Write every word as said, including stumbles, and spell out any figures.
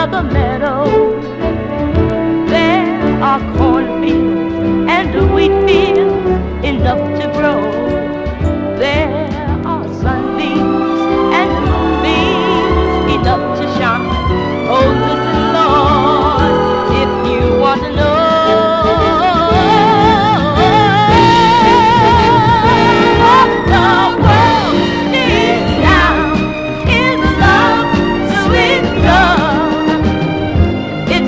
the meadows. There are cornfields and wheat fields enough to grow. There